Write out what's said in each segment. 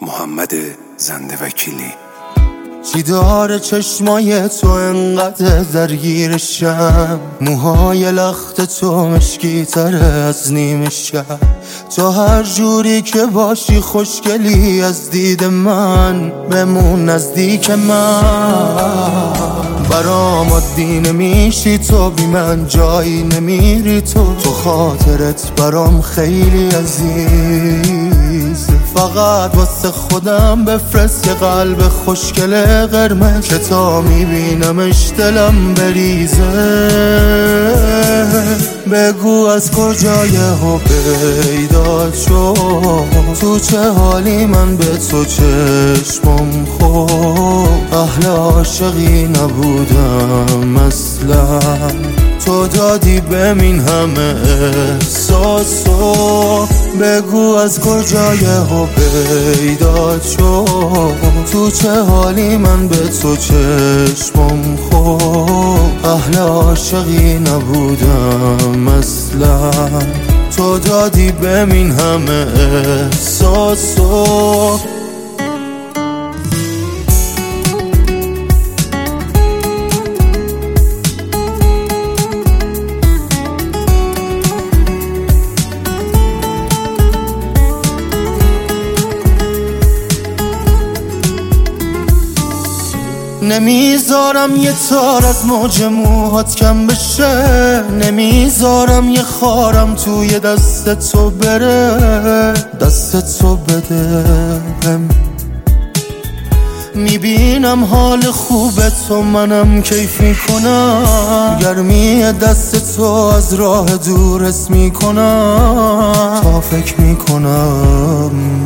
محمد زنده وکیلی. چی داره چشمای تو انقدر درگیرشم؟ موهای لخت تو مشکی تره از نیمه شب. تو هر جوری که باشی خوشگلی از دید من، بمون نزدیک من. برام عادی نمیشی تو بی من، جایی نمیری تو خاطرت برام خیلی عزیز. فقط واسه خودم بفرست یه قلب خوشگل قرمز که تا میبینمش دلم بریزه. بگو از کجای ها پیدا شد، تو چه حالی من به تو چشمم خورد. اهل عاشقی نبودم اصلا، تو دادی بمین همه احساسو. بگو از کجای ها پیدا شد، تو چه حالی من به تو چشمم خورد. اهل عاشقی نبودم اصلا، تو دادی بمین همه احساسو. نمیذارم یه تار از موج موهات کم بشه، نمیذارم یه خارم توی دست تو بره. دست تو بده میبینم حال خوب تو، منم کیف میکنم. گرمی دست تو از راه دور حس میکنم تا فکر میکنم.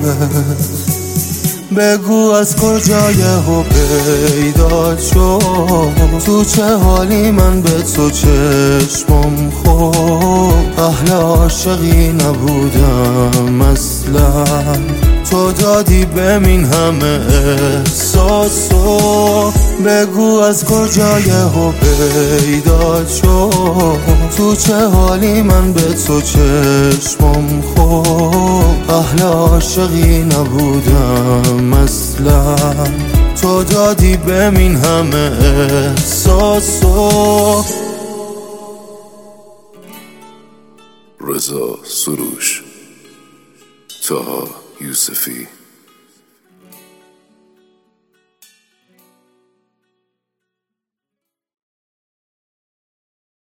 بگو از کجای ها پیدا شد، تو چه حالی من به تو چشمم خورد. اهل عاشقی نبودم اصلا، تو دادی بمین همه احساسو. بگو از کجای ها پیدا شد، تو چه حالی من به تو چشمم خورد. اهل عاشقی نبودم اصلا، تو دادی بمین همه احساسو. رضا سروش، طه یوسفی.